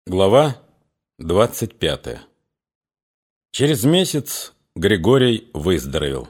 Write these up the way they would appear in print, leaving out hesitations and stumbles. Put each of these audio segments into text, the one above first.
Глава 25. Через месяц Григорий выздоровел.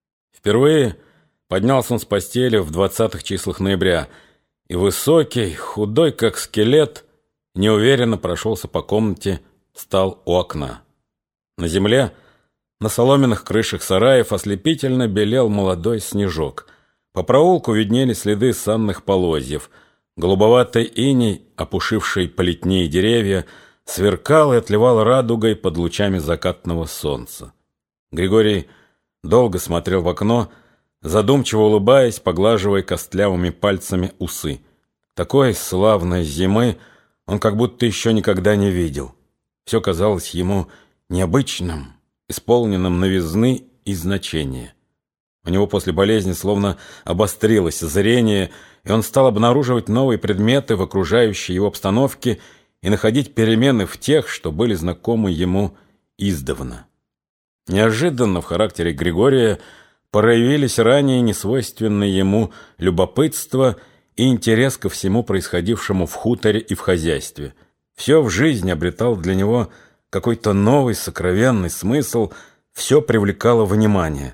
Впервые поднялся он с постели в 20-х числах ноября, и высокий, худой как скелет, неуверенно прошелся по комнате, встал у окна. На земле, на соломенных крышах сараев ослепительно белел молодой снежок. По проулку виднелись следы санных полозьев. Голубоватый иней, опушивший плетни деревья, сверкал и отливал радугой под лучами закатного солнца. Григорий долго смотрел в окно, задумчиво улыбаясь, поглаживая костлявыми пальцами усы. Такой славной зимы он как будто еще никогда не видел. Все казалось ему необычным, исполненным новизны и значения. У него после болезни словно обострилось зрение, и он стал обнаруживать новые предметы в окружающей его обстановке и находить перемены в тех, что были знакомы ему издавна. Неожиданно в характере Григория проявились ранее несвойственные ему любопытство и интерес ко всему происходившему в хуторе и в хозяйстве. Все в жизни обретал для него какой-то новый сокровенный смысл, все привлекало внимание.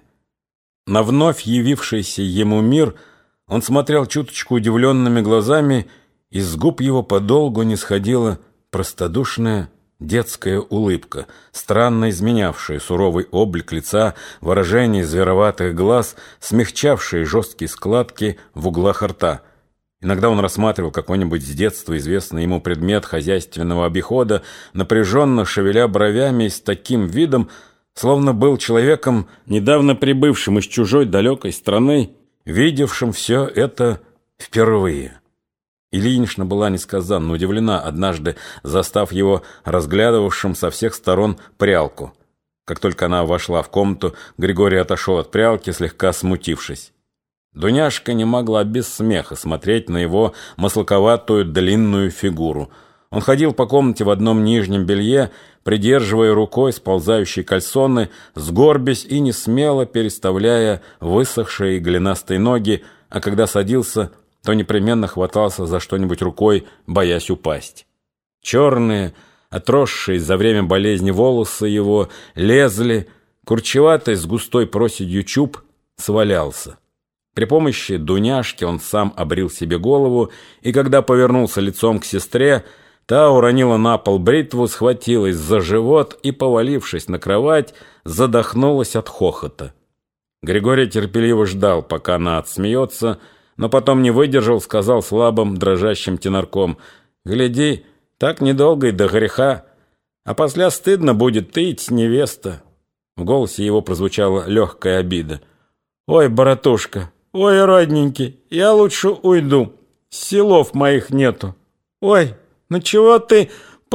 На вновь явившийся ему мир он смотрел чуточку удивленными глазами, и с губ его подолгу не сходила простодушная детская улыбка, странно изменявшая суровый облик лица, выражение звероватых глаз, смягчавшие жесткие складки в углах рта. Иногда он рассматривал какой-нибудь с детства известный ему предмет хозяйственного обихода, напряженно шевеля бровями и с таким видом, словно был человеком, недавно прибывшим из чужой далекой страны, видевшим все это впервые. Ильинична была несказанно удивлена, однажды застав его разглядывавшим со всех сторон прялку. Как только она вошла в комнату, Григорий отошел от прялки, слегка смутившись. Дуняшка не могла без смеха смотреть на его маслаковатую длинную фигуру. Он ходил по комнате в одном нижнем белье, придерживая рукой сползающие кальсоны, сгорбясь и несмело переставляя высохшие голенастые ноги, а когда садился, то непременно хватался за что-нибудь рукой, боясь упасть. Черные, отросшие за время болезни волосы его лезли, курчеватый с густой проседью чуб свалялся. При помощи Дуняшки он сам обрил себе голову, и когда повернулся лицом к сестре, та уронила на пол бритву, схватилась за живот и, повалившись на кровать, задохнулась от хохота. Григорий терпеливо ждал, пока она отсмеется, но потом не выдержал, сказал слабым, дрожащим тенорком: «Гляди, так недолго и до греха, а после стыдно будет, ты ведь невеста». В голосе его прозвучала легкая обида. «Ой, братушка, ой, родненький, я лучше уйду, силов моих нету. Ой, на чего ты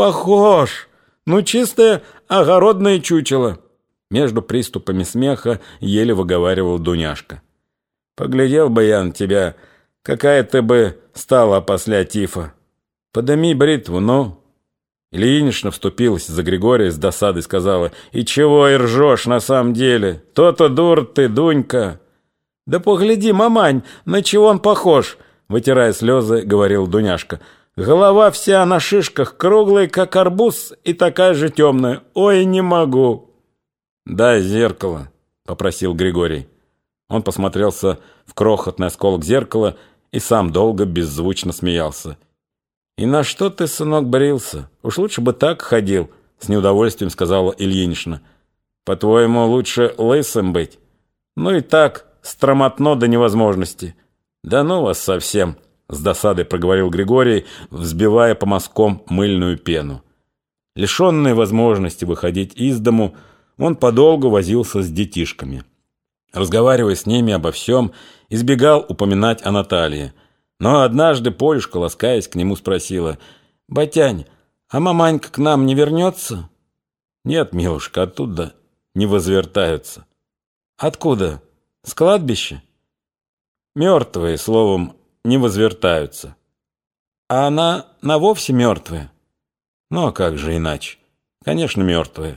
похож? Ну, чистое огородное чучело». Между приступами смеха еле выговаривал Дуняшка. «Поглядел бы я на тебя, какая ты бы стала после тифа. Подыми бритву, ну». Ильинична вступилась за Григория с досадой, сказала: «И чего и ржешь на самом деле? То-то дур ты, Дунька». «Да погляди, мамань, на чего он похож?» Вытирая слезы, говорил Дуняшка. «Голова вся на шишках, круглая, как арбуз, и такая же темная. Ой, не могу». «Дай зеркало», — попросил Григорий. Он посмотрелся в крохотный осколок зеркала и сам долго беззвучно смеялся. «И на что ты, сынок, брился? Уж лучше бы так ходил», — с неудовольствием сказала Ильинична. «По-твоему, лучше лысым быть? Ну и так, стромотно до невозможности». «Да ну вас совсем», — с досадой проговорил Григорий, взбивая по мазкам мыльную пену. Лишенный возможности выходить из дому, он подолгу возился с детишками. Разговаривая с ними обо всем, избегал упоминать о Наталье. Но однажды Полюшка, ласкаясь к нему, спросила: «Батянь, а маманька к нам не вернется?» «Нет, милушка, оттуда не возвертаются». «Откуда? С кладбища?» «Мертвые, словом, не возвертаются». «А она навовсе мертвая?» «Ну, а как же иначе? Конечно, мертвая».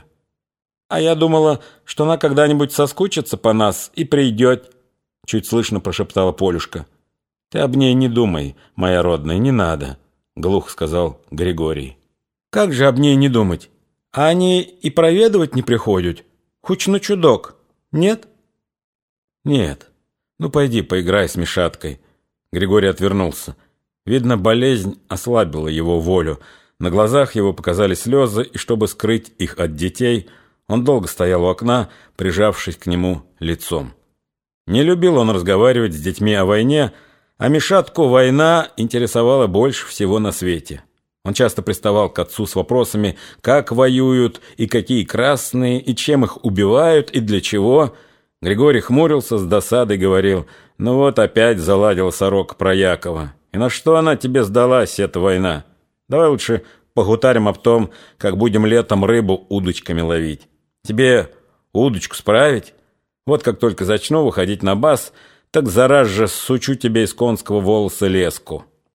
«А я думала, что она когда-нибудь соскучится по нас и придет», — чуть слышно прошептала Полюшка. «Ты об ней не думай, моя родная, не надо», — глухо сказал Григорий. Как же об ней не думать? А они и проведывать не приходят? Хоть на чудок, нет? Нет. Ну, пойди, поиграй с Мишаткой. Григорий отвернулся. Видно, болезнь ослабила его волю. На глазах его показались слезы, и чтобы скрыть их от детей, он долго стоял у окна, прижавшись к нему лицом. Не любил он разговаривать с детьми о войне, а Мишатку война интересовала больше всего на свете. Он часто приставал к отцу с вопросами, как воюют, и какие красные, и чем их убивают, и для чего. Григорий хмурился с досадой и говорил: «Ну вот опять заладил сорока про Якова. И на что она тебе сдалась, эта война? Давай лучше погутарим об том, как будем летом рыбу удочками ловить. Тебе удочку справить? Вот как только зачну выходить на бас, так зараз же сучу тебе из конского волоса леску».